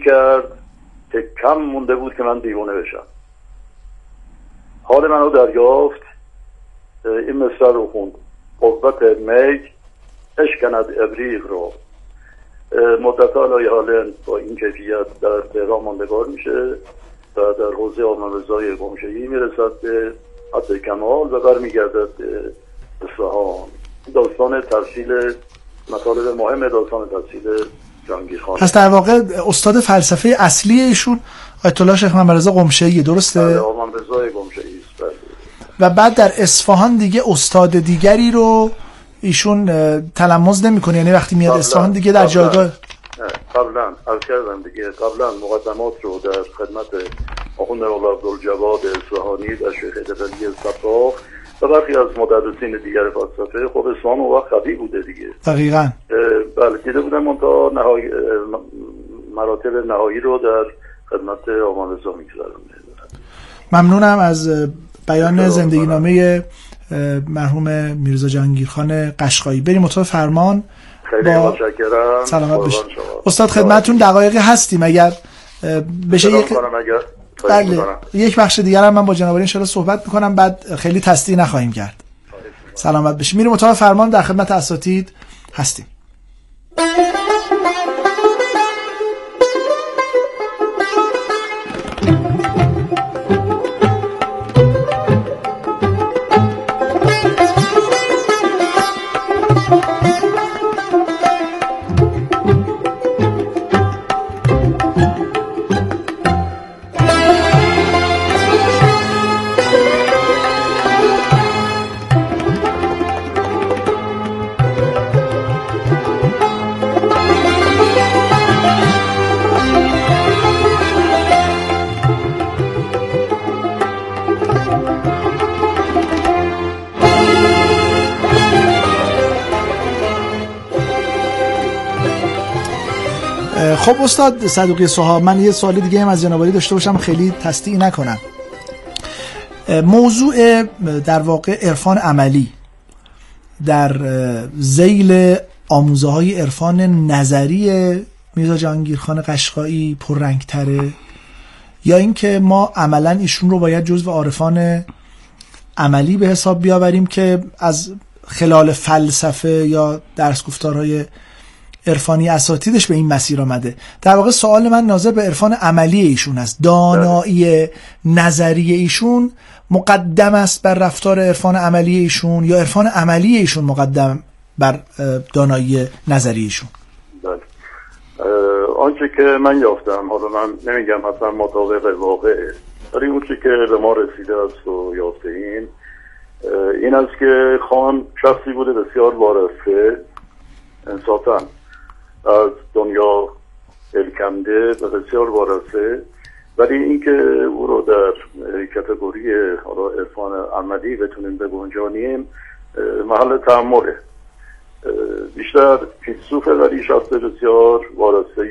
کرد که کم مونده بود که من دیوانه بشم. حال منو دریافت، این مصرع رو خوند: قوت میگ اشکند ابریق رو. مدت‌ها لای حالا با این کیفیت در تهران ماندگار میشه و در حوزه آبنوزای گمشه‌ای میرسد به حد کمال و برمیگردد به اصفهان. داستان تفصیل مطالب مهم داستان تفصیل جهانگیرخان. پس در واقع استاد فلسفه اصلی ایشون آیت الله شیخ محمد رضا قمشه‌ای، درسته؟ بله، محمد رضا قمشه‌ای است. و بعد در اصفهان دیگه استاد دیگری رو ایشون تلمذ نمی‌کنه، یعنی وقتی میاد اصفهان دیگه در جایگاه قبلا عرض کردم دیگه، قبلا مقدمات رو در خدمت آخوند مولا عبدالجواد اصفهانی و شیخ دبلی صفاق و برخی از مدرسین دیگر فلسفه، خب اصفهان اون وقت قوی بوده دیگه. دقیقاً. بله، دیده بودن منتها مراتب نهایی رو در خدمت آقا رضا می‌گذارونده. ممنونم از بیان زندگی نامه مرحوم میرزا جهانگیرخان قشقایی. بریم اتاق فرمان. خیلی متشکرم. سلامت باشید استاد. خدمتتون دقایقی هستیم، اگر بشه یک بخش دیگر هم من با جناب عالی ان شاء الله صحبت میکنم، بعد خیلی تصدیق نخواهیم کرد. سلامت باشید. میریم اتاق فرمان، در خدمت اساتید هستیم. خب استاد صدوقی صحاب، من یه سوال دیگه هم از جناب عالی داشته باشم، خیلی تصدیق نکنم. موضوع در واقع عرفان عملی در ذیل آموزه‌های عرفان نظری میرزا جهانگیرخان قشقایی پررنگ‌تره، یا اینکه ما عملاً ایشون رو باید جزو عارفان عملی به حساب بیاوریم که از خلال فلسفه یا درس گفتارهای عرفانی اساتیدش به این مسیر آمده؟ در واقع سوال من ناظر به عرفان عملی ایشون است. دانایی نظری ایشون مقدم است بر رفتار عرفان عملی ایشون، یا عرفان عملی ایشون مقدم بر دانایی نظری ایشون؟ بله، آنچه که من یافتم، حالا من نمیگم حتما مطابق واقعه، ولی اون چه که به ما رسیده است و یافته این است که خان شخصی بوده بسیار وارسته انصافاً از دنیا الکنده و بسیار وارسته، ولی اینکه او رو در کاتگوری عرفان عملی بتونیم بگنجانیم محل تأمله. بیشتر فیلسوفه ولی شخص بسیار وارسته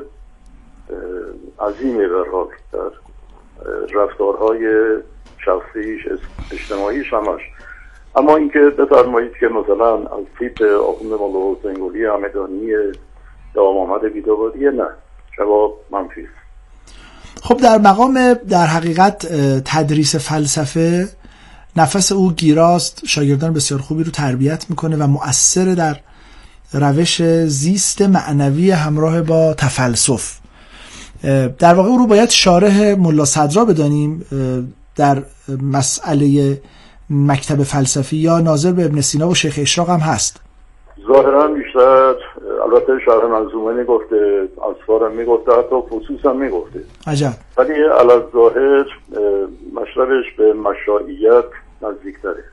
عظیمی به حال در رفتارهای شخصیش اجتماعیش همش. اما اینکه بفرمایید که مثلا از تیپ آخوند مولا حسین قلی همدانی یا محمد بیداوری، نه، جواب منفی. خب در مقام در حقیقت تدریس فلسفه نفس او گیراست، شاگردان بسیار خوبی رو تربیت میکنه و مؤثر در روش زیست معنوی همراه با تفلسف. در واقع او رو باید شارح ملا صدرا بدانیم در مسئله مکتب فلسفی، یا ناظر به ابن سینا و شیخ اشراق هم هست؟ ظاهرا بیشتر، البته شرح منظومه میگفته، اصفار هم میگفته، حتی فصوص هم میگفته. عجب. ولی علی ظاهر مشربش به مشایعیت نزدیکتره.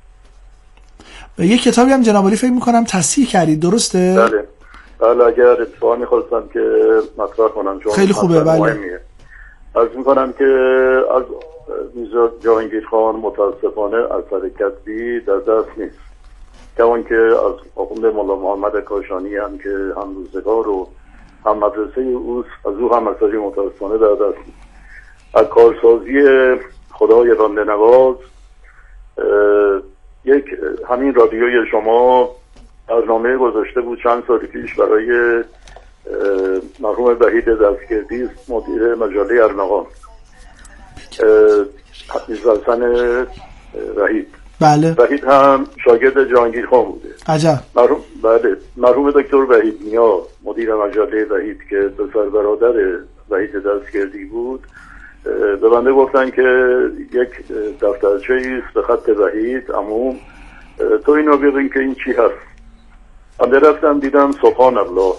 یک کتابی هم جناب عالی فکر میکنم تصحیح کردید، درسته؟ بله بله، اگر اتفاقا میخواستم که مطرح کنم چون خیلی خوبه. بله، عرض میکنم که از میرزا جهانگیرخان متاسفانه اثر کتبی در دست نیست، کمان که از آخوند مولا محمد کاشانی هم که هم روزگار و هم مدرسه اوست، از او هم اثری متاسفانه در دست نیست. از کارسازی خدای بنده نواز یک همین رادیوی شما برنامه گذاشته بود چند سال پیش برای مرحوم وحید دستگردی مدیر مجله ارمغان، میرزا حسن وحید. بله. وحید هم شاگرد جهانگیر خان بوده. عجب. مرحوم دکتر وحید نیا مدیر مجله وحید که پسر برادر وحید دستگردی بود، به بنده گفتن که یک دفترچه ایست به خط وحید، عموم تو اینو ببین که این چی هست. من رفتم دیدم سبحان الله،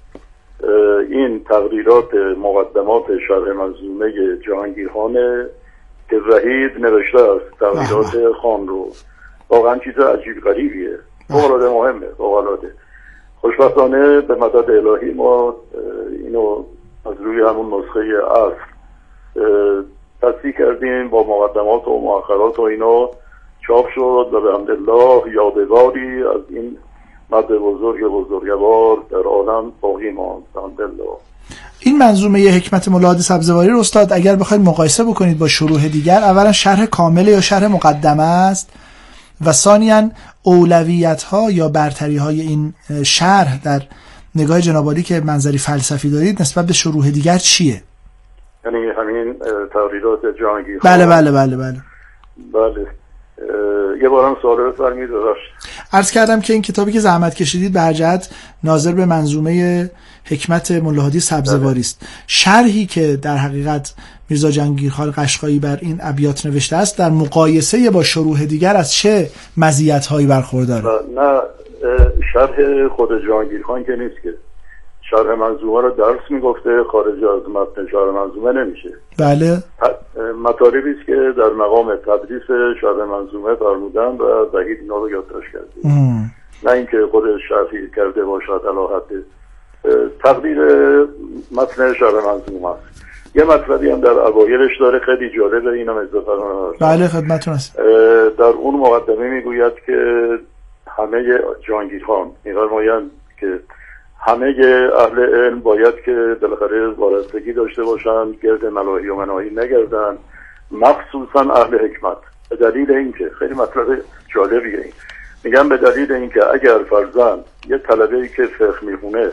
این تقریرات مقدمات شرح منظومه جهانگیرخانه که وحید نوشته است تقریرات خان رو. واقعا چیز عجیب غریبیه، فوق‌العاده مهمه، فوق‌العاده. خوشبختانه به مدد الهی ما اینو از روی همون نسخه اصل تصدیق کردیم، با مقدمات و مؤخرات و اینا چاپ شد و به حمدالله یادگاری از این مرد بزرگوار در عالم باقی ماند. الحمدلله. این منظومه حکمت ملا هادی سبزواری رو استاد اگر بخواید مقایسه بکنید با شروح دیگر، اولا شرح کامل یا شرح مقدمه است و ثانیاً اولویت ها یا برتری های این شرح در نگاه جناب عالی که منظری فلسفی دارید نسبت به شروح دیگر چیه؟ یعنی همین تقریرات جهانگیر. بله بله بله بله بله. یه بارم سوال بفرمایید. عرض کردم که این کتابی که زحمت کشیدید به هر جهت ناظر به منظومه حکمت ملا هادی سبزواری است. شرحی که در حقیقت میرزا جهانگیرخان قشقایی بر این ابیات نوشته است در مقایسه با شروح دیگر از چه مزیت‌هایی برخورداره؟ نه شرح خود جهانگیرخان که نیست، که شرح منظومه رو درس میگفته، خارج از متن شرح منظومه نمیشه. بله. مطالبی است که در مقام تدریس شرح منظومه فرمودن و وحید اینا رو یادداشت کرده. نه اینکه خودش شرحی کرده باشد علی حد تقدیر متن شرح منظومه است. یه مطلبی هم در اوایلش داره خیلی جالبه، اینم اضافه کنم. بله خدمتتون هست. در اون مقدمه میگوید که همه جهانگیرخان می‌فرمایند که همه اهل علم باید که بالاخره وارستگی داشته باشند، گرد ملاهی و مناهی نگردن، مخصوصا اهل حکمت. به دلیل اینکه خیلی مطلب جالبیه این، میگم به دلیل اینکه اگر فرضاً یه طلبه‌ای که فقه میخونه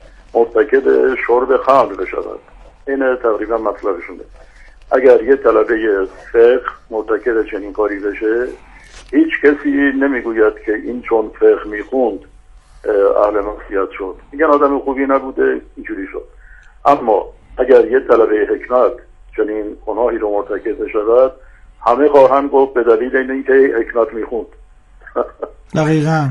مرتکب شرب خمر بشود، این تقریبا مطلبشونه، اگر یه طلبه فقه مرتکب چنین کاری بشه، هیچ کسی نمیگوید که این چون فقه میخوند اهل معصیت شد، میگن آدم خوبی نبوده اینجوری شد. اما اگر یه طلبه حکمت چنین گناهی رو مرتکب بشود، همه خواهند گفت به دلیل اینکه حکمت میخوند. دقیقاً.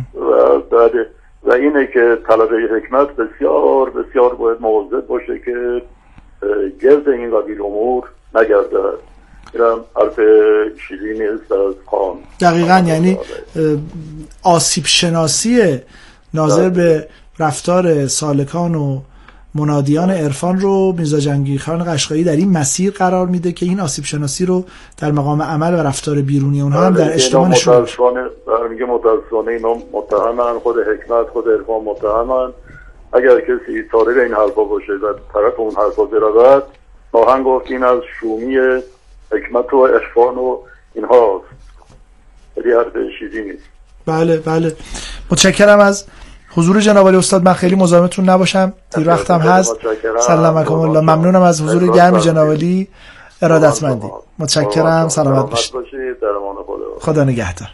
و اینه که طلبه حکمت بسیار بسیار باید مواظب باشه که گرد این قبیل امور نگرده. اینم حرف شیرینی است از خان. دقیقاً، یعنی آسیب شناسی ناظر به رفتار سالکان و منادیان عرفان رو میرزا جهانگیرخان قشقایی در این مسیر قرار میده که این آسیب شناسی رو در مقام عمل و رفتار بیرونی اونها هم در اجتماع نشون بده. میگه متاسفانه اینا متهمن، خود حکمت خود عرفان متهمن. اگر کسی طالب این حرفا باشه و طرف اون حرفا برود، خواهند گفت این از شومی حکمت و عرفان و اینها خیلی حرف شیرینی نیست. بله بله، متشکرم از حضور جناب عالی استاد. من خیلی مزاحمتون نباشم، دیر وقتم هست. سلامت الله. ممنونم از حضور گرم جناب عالی، ارادتمندی. متشکرم، سلامت باشید. خدا نگهدار.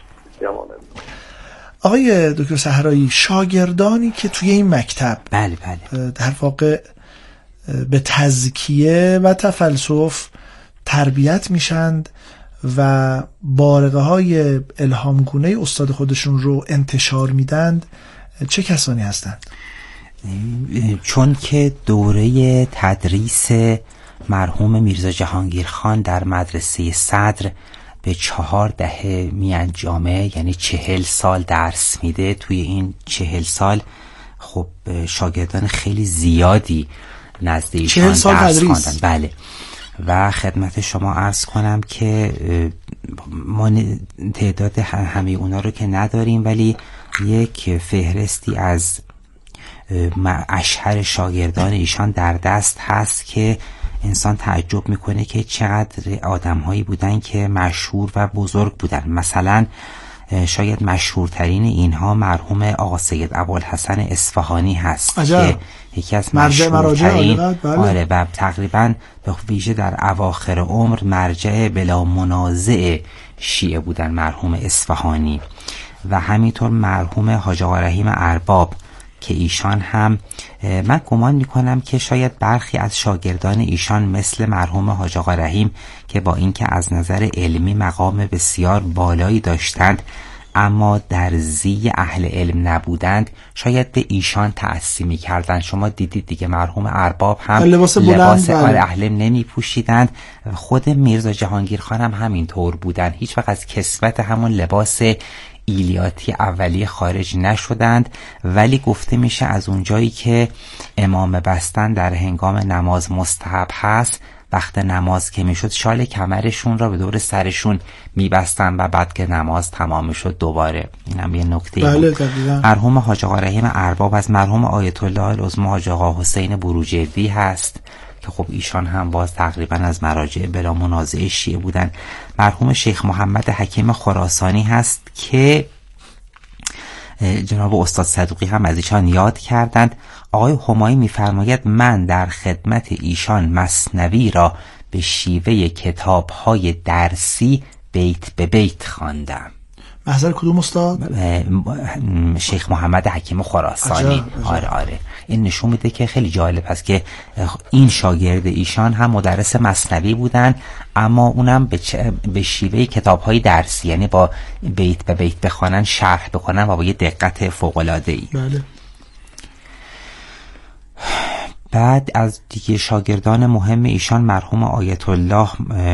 آقای دکتر صحرایی، شاگردانی که توی این مکتب بله در واقع به تزکیه و تفلسف تربیت میشند و بارقه های الهامگونه استاد خودشون رو انتشار میدند، چه کسانی هستند؟ چون که دوره تدریس مرحوم میرزا جهانگیرخان در مدرسه صدر به 4 دهه می انجامه، یعنی 40 سال درس میده. توی این 40 سال خب شاگردان خیلی زیادی نزد ایشان درس خواندن. بله. و خدمت شما عرض کنم که ما تعداد همه اونا رو که نداریم، ولی یک فهرستی از اشهر شاگردان ایشان در دست هست که انسان تعجب میکنه که چقدر آدم‌هایی بودن که مشهور و بزرگ بودن. مثلا شاید مشهورترین اینها مرحوم آقا سید ابوالحسن اصفهانی هست که یکی از مشهورترین آره و تقریبا به ویژه در اواخر عمر مرجع بلا منازع شیعه بودن مرحوم اصفهانی. و همینطور مرحوم حاج آقا رحیم ارباب که ایشان هم من گمان میکنم که شاید برخی از شاگردان ایشان مثل مرحوم حاج آقا رحیم که با اینکه از نظر علمی مقام بسیار بالایی داشتند اما در زی اهل علم نبودند، شاید به ایشان تأسی می‌کردند. شما دیدید دیگه مرحوم ارباب هم لباس اهل علم نمی پوشیدند. خود میرزا جهانگیر خان هم همینطور بودند، هیچ وقت از کسوت همون لباس ایلیاتی اولیه خارج نشدند. ولی گفته میشه از اونجایی که امامه بستن در هنگام نماز مستحب هست، وقت نماز که میشد شال کمرشون را به دور سرشون میبستن و بعد که نماز تمام شد دوباره. اینم یه نکته بود. مرحوم حاج آقا رحیم ارباب از مرحوم آیت الله العظمی حاج آقا حسین بروجردی هست که خب ایشان هم باز تقریبا از مراجع بلا منازع شیعه بودن. مرحوم شیخ محمد حکیم خراسانی هست که جناب استاد صدوقی هم از ایشان یاد کردند. آقای همایی می‌فرماید من در خدمت ایشان مثنوی را به شیوه کتاب‌های درسی بیت به بیت خواندم. محضر کدوم استاد؟ شیخ محمد حکیم خراسانی. آره این نشون میده که خیلی جالب هست که این شاگرد ایشان هم مدرس مثنوی بودن، اما اونم به شیوه کتاب‌های درسی، یعنی با بیت به بیت بخوانن، شرح بکنن و با یه دقت فوق‌العاده‌ای. بله. بعد از دیگه شاگردان مهم ایشان مرحوم آیت الله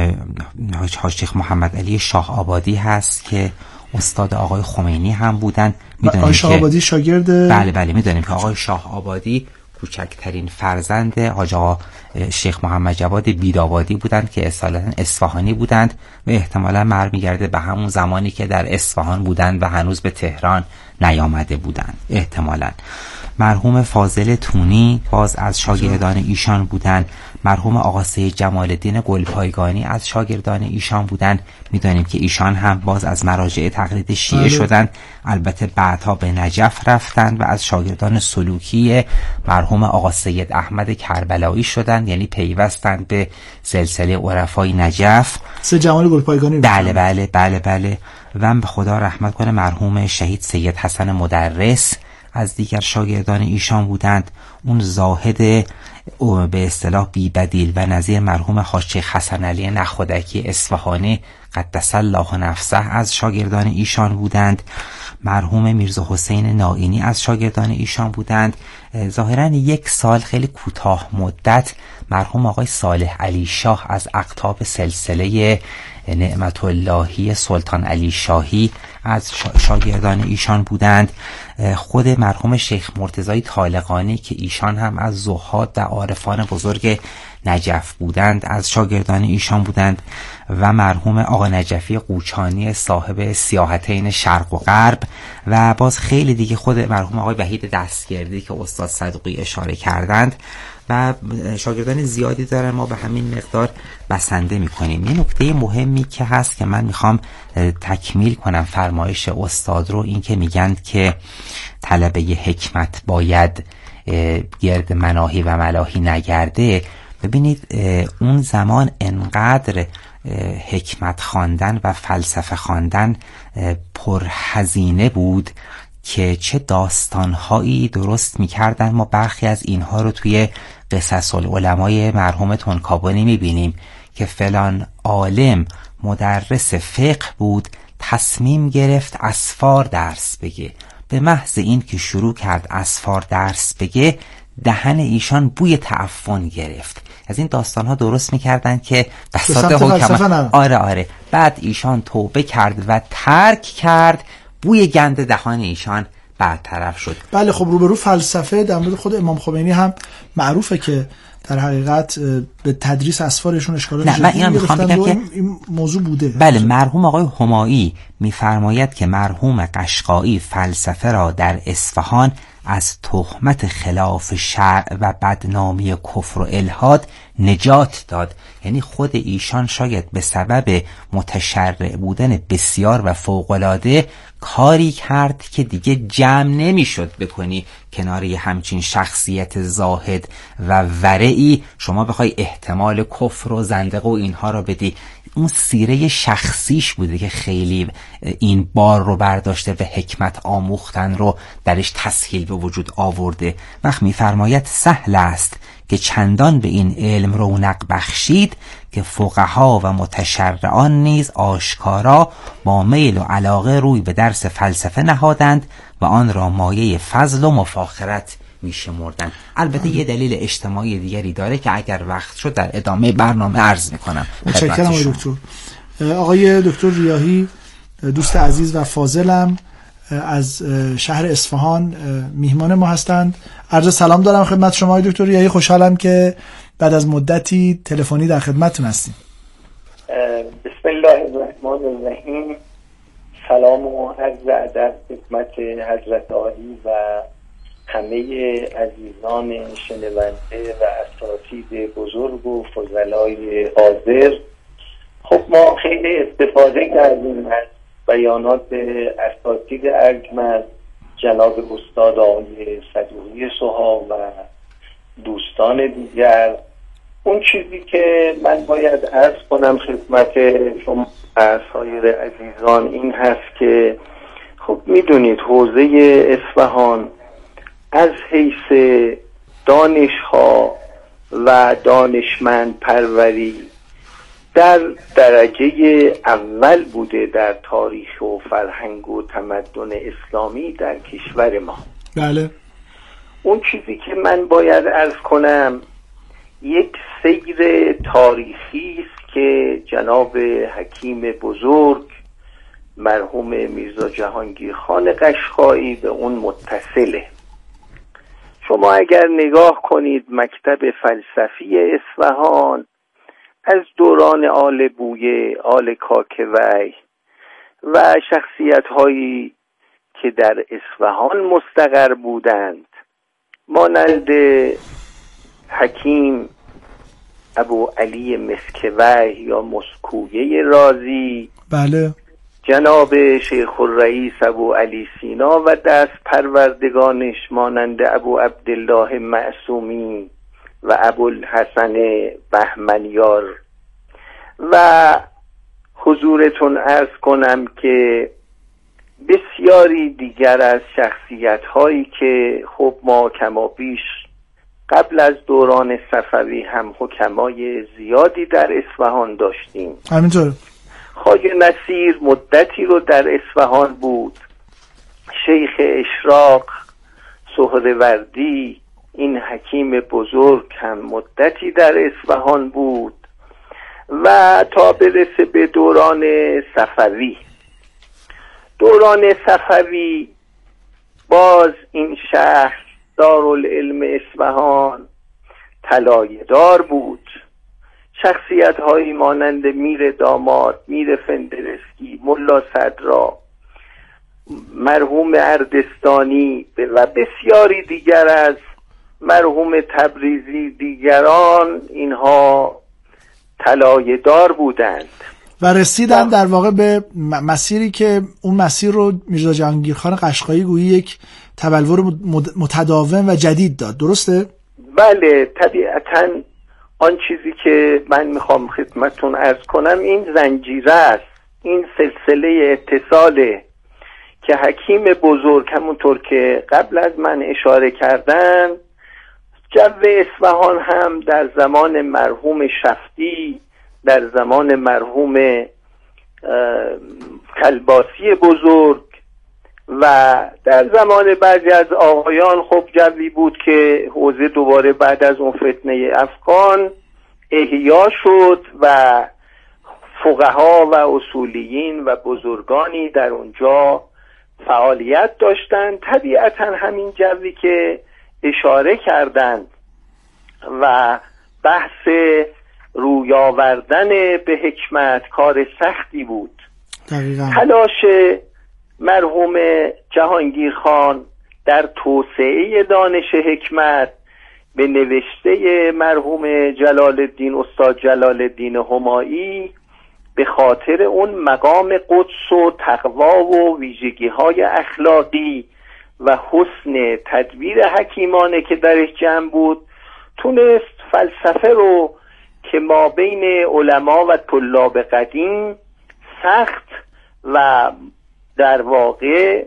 حاج شیخ محمد علی شاه آبادی هست که استاد آقای خمینی هم بودن. آقای شاه آبادی شاگرد بله میدونیم که آقای شاه آبادی کوچکترین فرزند حاج آقا شیخ محمد جواد بیدابادی بودند که اصالتا اصفهانی بودند و احتمالا برمیگرده به همون زمانی که در اصفهان بودند و هنوز به تهران نیامده بودند احتمالا. مرحوم فاضل تونی باز از شاگردان ایشان بودند. مرحوم آقا سید جمال الدین گلپایگانی از شاگردان ایشان بودند. میدانیم که ایشان هم باز از مراجع تقلید شیعه شدند، البته بعدها به نجف رفتند و از شاگردان سلوکی مرحوم آقا سید احمد کربلایی شدند، یعنی پیوستند به سلسله عرفای نجف. سید جمال گلپایگانی. بله و به خدا رحمت کنه مرحوم شهید سید حسن مدرس از دیگر شاگردان ایشان بودند. اون زاهد به اصطلاح بی بدیل و نظیر مرحوم حاج شیخ حسن علی نخودکی اصفهانی قدس الله نفسه از شاگردان ایشان بودند. مرحوم میرزا حسین نائینی از شاگردان ایشان بودند. ظاهراً یک سال خیلی کوتاه مدت مرحوم آقای صالح علی شاه از اقطاب سلسله نعمت اللهی سلطان علی شاهی از شاگردان ایشان بودند. خود مرحوم شیخ مرتضی طالقانی که ایشان هم از زهاد و عارفان بزرگ نجف بودند از شاگردان ایشان بودند و مرحوم آقا نجفی قوچانی صاحب سیاحتین شرق و غرب و باز خیلی دیگه خود مرحوم آقای وحید دستگردی که استاد صدوقی اشاره کردند و شاگردان زیادی دارن. ما به همین مقدار بسنده میکنیم. یه نکته مهمی که هست که من میخوام تکمیل کنم فرمایش استاد رو، این که میگن که طلبه حکمت باید گرد مناهی و ملاهی نگرده. ببینید اون زمان انقدر حکمت خواندن و فلسفه خواندن پرهزینه بود که چه داستانهایی درست میکردن. ما برخی از اینها رو توی قصص العلمای مرحوم تنکابونی میبینیم که فلان عالم مدرس فقه بود، تصمیم گرفت اسفار درس بگه. به محض این که شروع کرد اسفار درس بگه دهن ایشان بوی تعفن گرفت. از این داستان ها درست میکردن که بساط حکما. آره بعد ایشان توبه کرد و ترک کرد، بوی گند دهان ایشان برطرف شد. بله خب روبرو فلسفه در مورد خود امام خمینی هم معروفه که در حقیقت به تدریس اسفارشون اشکالات نه، من اینو میخوام بگم که این موضوع بوده. بله، مرحوم آقای همایی میفرماید که مرحوم قشقایی فلسفه را در اصفهان از تهمت خلاف شرع و بدنامی کفر و الحاد نجات داد. یعنی خود ایشان شاید به سبب متشرع بودن بسیار و فوق‌العاده کاری کرد که دیگه جمع نمیشد بکنی کنار یه همچین شخصیت زاهد و ورعی شما بخوای احتمال کفر و زندقه و اینها رو بدی. اون سیره شخصیش بوده که خیلی این بار رو برداشته و حکمت آموختن رو درش تسهیل به وجود آورده. وقت میفرماید سهل است که چندان به این علم رونق بخشید که فقها و متشرعان نیز آشکارا با میل و علاقه روی به درس فلسفه نهادند و آن را مایه فضل و مفاخرت میشمردند. البته یه دلیل اجتماعی دیگری داره که اگر وقت شد در ادامه برنامه عرض میکنم. متشکرم آقای دکتر. آقای دکتر ریاحی دوست عزیز و فاضلم از شهر اصفهان میهمان ما هستند. عرض سلام دارم خدمت شما آقای دکتر ریاحی. خوشحالم که بعد از مدتی تلفنی در خدمتتون هستیم. بسم الله الرحمن الرحیم. سلام و عرض ادب خدمت حضرت عالی و همه عزیزان شنونده و اساتید بزرگ و فضلای حاضر. خب ما خیلی استفاده کردیم از بیانات اساتید ارجمند جناب استاد آقای صدوقی سوها و دوستان دیگر. اون چیزی که من باید عرض کنم خدمت شما سایر عزیزان این هست که خب میدونید حوزه اصفهان از حیث دانش‌ها و دانشمند پروری در درجه اول بوده در تاریخ و فرهنگ و تمدن اسلامی در کشور ما. بله. اون چیزی که من باید عرض کنم یک سیر تاریخی است که جناب حکیم بزرگ مرحوم میرزا جهانگیر خان قشقایی به اون متصله. شما اگر نگاه کنید مکتب فلسفی اصفهان از دوران آل بویه، آل کاکوی و شخصیت هایی که در اصفهان مستقر بودند مانند حکیم ابو علی مسکوی یا مسکویه رازی، بله، جناب شیخ الرئیس ابو علی سینا و دست پروردگانش مانند ابو عبدالله معصومی و ابو الحسن بهمنیار و حضورتون عرض کنم که بسیاری دیگر از شخصیت هایی که خب ما کما بیش قبل از دوران صفوی هم حکمای زیادی در اصفهان داشتیم. همینطور خواجه نصیر مدتی رو در اصفهان بود، شیخ اشراق، سهروردی، این حکیم بزرگ هم مدتی در اصفهان بود و تا برسه به دوران صفوی. دوران صفوی باز این شهر دارالعلم اصفهان طلایه‌دار بود. شخصیت هایی مانند میر داماد، میر فندرسکی، ملا صدرا، مرحوم اردستانی و بسیاری دیگر از مرحوم تبریزی دیگران اینها طلایه‌دار بودند و رسیدن در واقع به مسیری که اون مسیر رو میرزا جهانگیر خان قشقایی گویی یک تبلور متداوم و جدید داد. درسته؟ بله، طبیعتاً آن چیزی که من میخوام خدمتون عرض کنم این زنجیره است، این سلسله اتصاله که حکیم بزرگ همونطور که قبل از من اشاره کردن جو اصفهان هم در زمان مرحوم شفتی، در زمان مرحوم کلباسی بزرگ و در زمان بعضی از آقایان خب جوی بود که حوزه دوباره بعد از اون فتنه افغان احیا شد و فقها و اصولیین و بزرگانی در اونجا فعالیت داشتند. طبیعتا همین جوی که اشاره کردند و بحث روی آوردن به حکمت کار سختی بود. دقیقاً. تلاش مرحوم جهانگیر خان در توسعه دانش حکمت به نوشته مرحوم استاد جلال الدین همایی به خاطر اون مقام قدس و تقوا و ویژگی‌های اخلاقی و حسن تدبیر حکیمانه که درش جمع بود، تونست فلسفه رو که ما بین علما و طلاب قدیم سخت و در واقع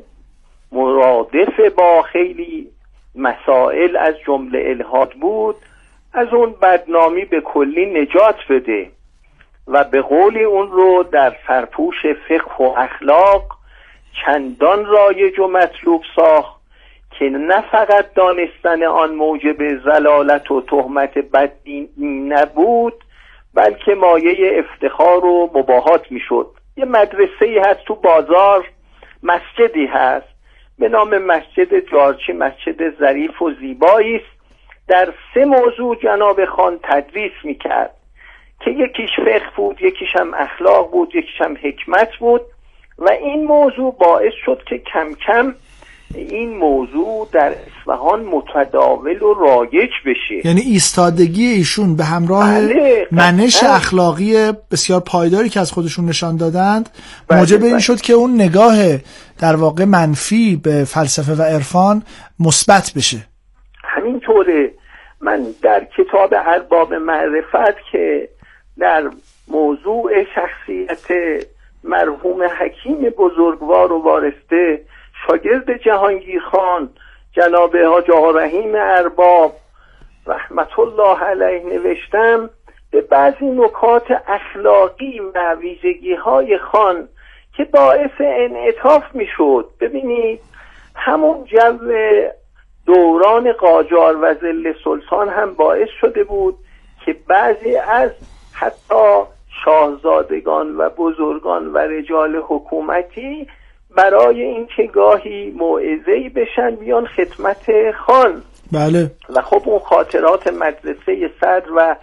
مرادف با خیلی مسائل از جمله الحاد بود، از اون بدنامی به کلی نجات بده و به قولی اون رو در سرپوش فقه و اخلاق چندان رایج و مطلوب ساخت که نه فقط دانستن آن موجب زلالت و تهمت بددینی نبود، بلکه مایه افتخار و مباهات میشد. یه مدرسه‌ای هست تو بازار، مسجدی هست به نام مسجد جارچی، مسجد ظریف و زیبایی است. در 3 موضوع جناب خان تدریس میکرد که یکیش فقه بود، یکیش هم اخلاق بود، یکیش هم حکمت بود و این موضوع باعث شد که کم کم این موضوع در اصفهان متداول و رایج بشه. یعنی ایستادگی ایشون به همراه منش اخلاقی بسیار پایداری که از خودشون نشان دادند موجب این شد که اون نگاه در واقع منفی به فلسفه و عرفان مثبت بشه. همینطوره. من در کتاب ارباب معرفت که در موضوع شخصیت مرحوم حکیم بزرگوار و وارسته شاگرد جهانگیر خان جناب حاج آقا رحیم ارباب رحمت الله علیه نوشتم به بعضی نکات اخلاقی و ویژگی های خان که باعث انعطاف می شد. ببینید همون جو دوران قاجار و ظل سلطان هم باعث شده بود که بعضی از حتی شاهزادگان و بزرگان و رجال حکومتی برای این که گاهی موعظه‌ای بشن بیان خدمت خان. بله. و خب اون خاطرات مدرسه صدر و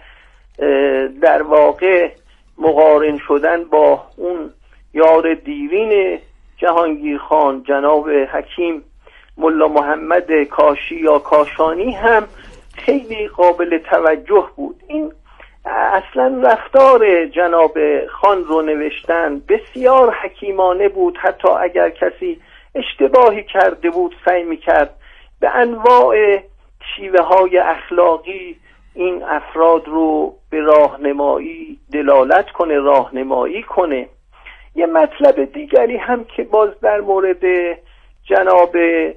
در واقع مقارن شدن با اون یار دیرین جهانگیر خان جناب حکیم ملا محمد کاشی یا کاشانی هم خیلی قابل توجه بود. این اصلا رفتار جناب خان رو نوشتن بسیار حکیمانه بود. حتی اگر کسی اشتباهی کرده بود سعی میکرد به انواع شیوه های اخلاقی این افراد رو به راهنمایی دلالت کنه، راهنمایی کنه. یه مطلب دیگری هم که باز در مورد جناب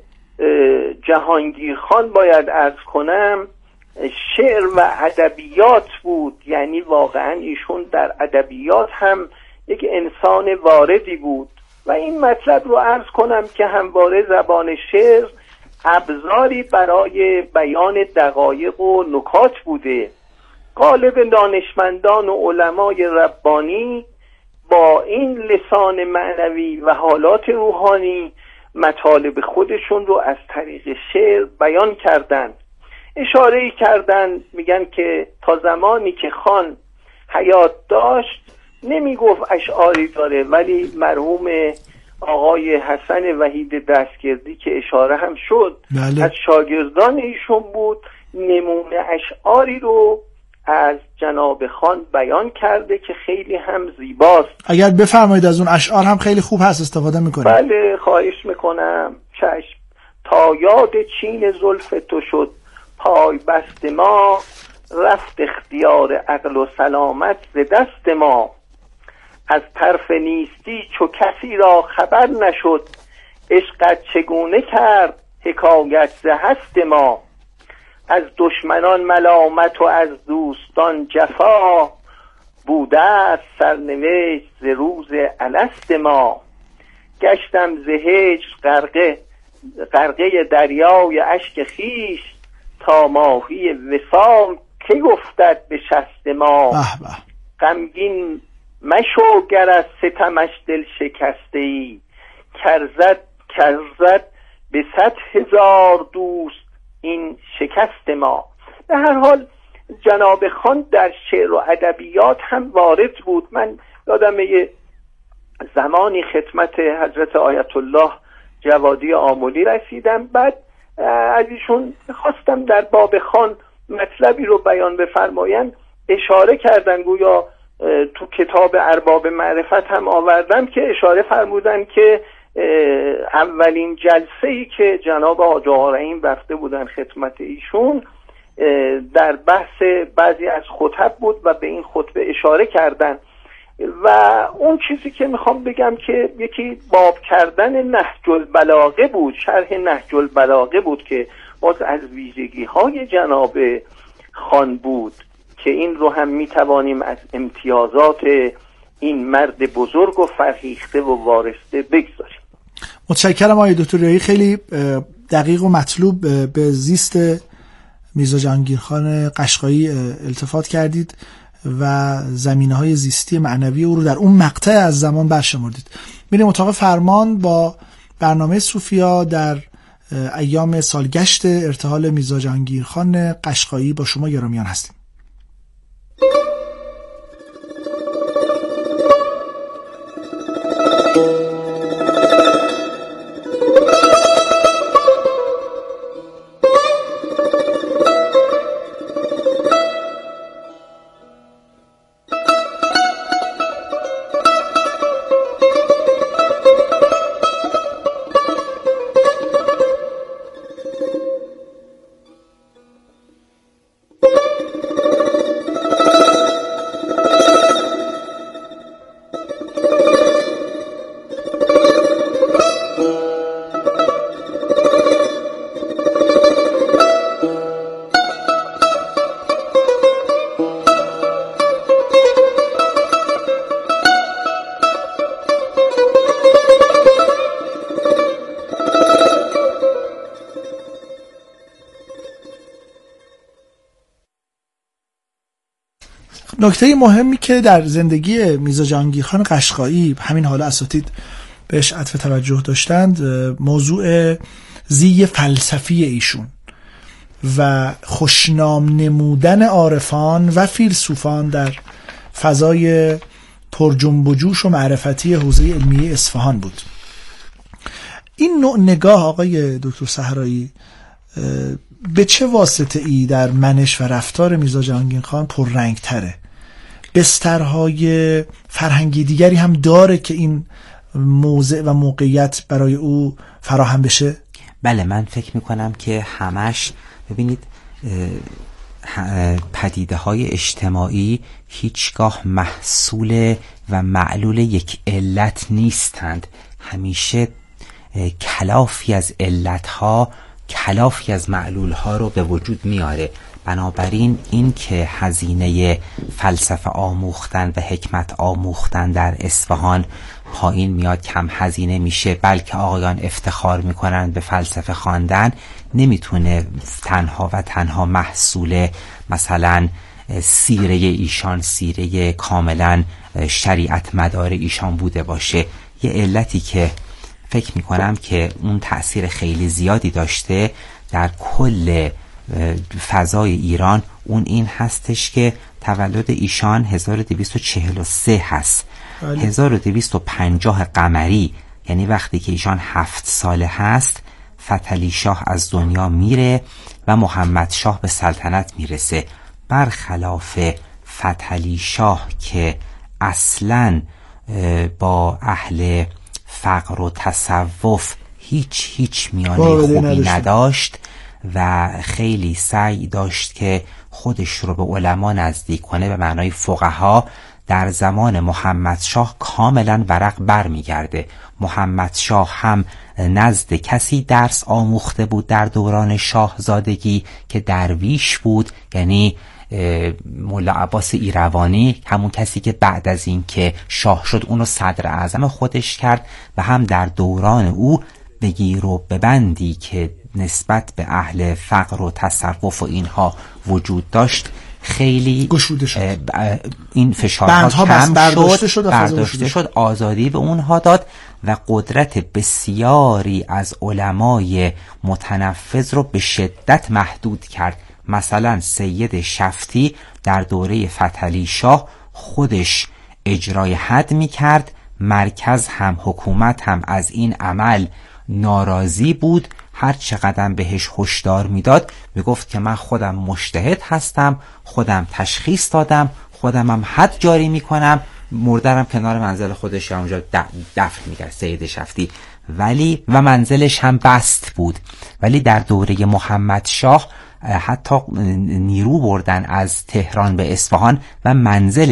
جهانگیر خان باید عرض کنم شعر و ادبیات بود. یعنی واقعا ایشون در ادبیات هم یک انسان واردی بود و این مطلب رو عرض کنم که همواره زبان شعر ابزاری برای بیان دقایق و نکات بوده. غالب دانشمندان و علمای ربانی با این لسان معنوی و حالات روحانی مطالب خودشون رو از طریق شعر بیان کردند. اشاره‌ای کردن میگن که تا زمانی که خان حیات داشت نمیگفت اشعاری داره، ولی مرحوم آقای حسن وحید دستگردی که اشاره هم شد بله. از شاگردان ایشون بود، نمونه اشعاری رو از جناب خان بیان کرده که خیلی هم زیباست. اگر بفرمایید از اون اشعار هم خیلی خوب هست استفاده میکنیم. بله خواهش میکنم. چشم. تا یاد چین زلف تو شد پای بست ما، رفت اختیار عقل و سلامت ز دست ما. از طرف نیستی چو کسی را خبر نشد، عشقت چگونه کرد حکایت ز هست ما. از دشمنان ملامت و از دوستان جفا، بوده است سرنوشت ز روز الست ما. گشتم ز هجر غرقه دریای اشک خیش، تا ماهی وصال که افتد به شست ما. غمگین مشو گر از ستمش دل شکسته ای، کرزد به 100,000 دوست این شکست ما. به هر حال جناب خان در شعر و ادبیات هم وارد بود. من یادم یه زمانی خدمت حضرت آیت الله جوادی آملی رسیدم، بعد از ایشون خواستم در باب خان مطلبی رو بیان بفرمایند، اشاره کردن، گویا تو کتاب ارباب معرفت هم آوردم که اشاره فرمودن که اولین جلسه‌ای که جناب حاج آقا رحیم رفته بودن خدمت ایشون در بحث بعضی از خطب بود و به این خطبه اشاره کردن و اون چیزی که میخوام بگم که یکی باب کردن نهج البلاغه بود، شرح نهج البلاغه بود که باز از ویژگی‌های جناب خان بود که این رو هم میتوانیم از امتیازات این مرد بزرگ و فرهیخته و وارسته بگذاریم. متشکرم آقای دکتر ریاحی، خیلی دقیق و مطلوب به زیست میرزا جهانگیرخان قشقایی التفات کردید و زمینه‌های زیستی معنوی او رو در اون مقطع از زمان برشمردید. میریم اتاق فرمان با برنامه صوفیا در ایام سالگشت ارتحال میرزا جهانگیرخان قشقایی. با شما گرامیان هستیم. نکته مهمی که در زندگی میرزا جهانگیرخان قشقایی همین حالا اساتید بهش عطف توجه داشتند، موضوع زی فلسفی ایشون و خوشنام نمودن عارفان و فیلسوفان در فضای پر جنب و جوش و معرفتی حوزه علمیه اصفهان بود. این نوع نگاه آقای دکتر صحرایی به چه واسطه ای در منش و رفتار میرزا جهانگیرخان پررنگ تره؟ بسترهای فرهنگی دیگری هم داره که این موضع و موقعیت برای او فراهم بشه؟ بله، من فکر میکنم که همش ببینید پدیده های اجتماعی هیچگاه محصول و معلول یک علت نیستند. همیشه کلافی از علتها، کلافی از معلولها رو به وجود میاره. بنابراین این که هزینه فلسفه آموختن و حکمت آموختن در اصفهان پایین میاد، کم هزینه میشه، بلکه آقایان افتخار میکنن به فلسفه خواندن، نمیتونه تنها و تنها محصول مثلا سیره ایشان، سیره کاملا شریعت مدار ایشان بوده باشه. یه علتی که فکر میکنم که اون تأثیر خیلی زیادی داشته در کل فضای ایران، اون این هستش که تولد ایشان 1243 هست. 1250 قمری، یعنی وقتی که ایشان 7 ساله هست، فتحعلی شاه از دنیا میره و محمد شاه به سلطنت میرسه. برخلاف فتحعلی شاه که اصلاً با اهل فقر و تصوف هیچ میانه خوبی نداشت و خیلی سعی داشت که خودش رو به علما نزدیک کنه، به معنای فقها، در زمان محمد شاه کاملا ورق بر میگرده. محمد شاه هم نزد کسی درس آموخته بود در دوران شاهزادگی که درویش بود، یعنی مولا عباس ایروانی، همون کسی که بعد از این که شاه شد اونو صدر اعظم خودش کرد، و هم در دوران او بگیر و ببندی که نسبت به اهل فقر و تصوف و اینها وجود داشت خیلی گشوده شد. این فشارها کم برداشته شد، آزادی به اونها داد و قدرت بسیاری از علمای متنفذ رو به شدت محدود کرد. مثلا سید شفتی در دوره فتحعلی شاه خودش اجرای حد میکرد، مرکز هم حکومت هم از این عمل ناراضی بود، هر چقدر بهش هشدار میداد میگفت که من خودم مجتهد هستم، خودم تشخیص دادم، خودم هم حد جاری میکنم، مردرم کنار منزل خودش اونجا دفن میکرد سید شفتی، ولی و منزلش هم بست بود. ولی در دوره محمد شاه حتی نیرو بردن از تهران به اصفهان و منزل